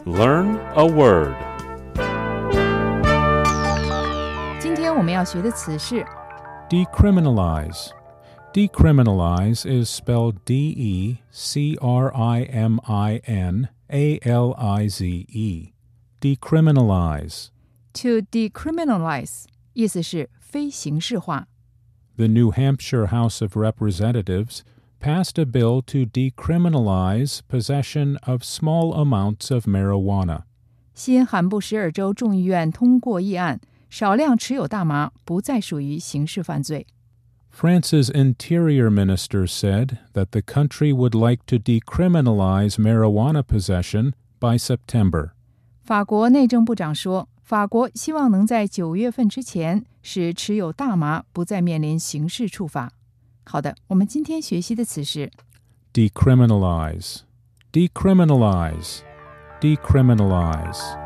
Learn a word. 今天我们要学的词是 Decriminalize. Decriminalize is spelled D-E-C-R-I-M-I-N-A-L-I-Z-E. Decriminalize. to decriminalize， 意思是非刑事化。 The New Hampshire House of Representatives passed a bill to decriminalize possession of small amounts of marijuana. 新罕布什尔州众议院通过议案，少量持有大麻不再属于刑事犯罪。 France's interior minister said that the country would like to decriminalize marijuana possession by September. 法国内政部长说，法国希望能在9月份之前使持有大麻不再面临刑事处罚。好的，我们今天学习的词是 Decriminalize. Decriminalize. Decriminalize.